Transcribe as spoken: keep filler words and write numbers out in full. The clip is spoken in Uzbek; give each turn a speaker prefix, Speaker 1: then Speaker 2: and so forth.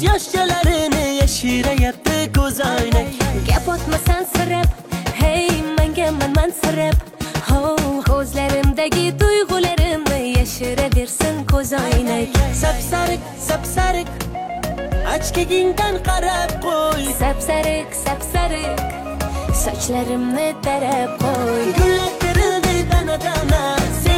Speaker 1: yoshchalarini yashirayapti ko'z oynak.
Speaker 2: Gap otmasan sirab, hey menga manmansirab. Ho, ko'zlarimdagi tuyg'ularimni yashiraversin ko'z oynak.
Speaker 1: Sapsariq, sapsariq, ochkagingdan qarab qo'y.
Speaker 2: Sapsariq, sapsariq, sochlarimni tarab qo'y.
Speaker 1: Gullar terildi dana-dana.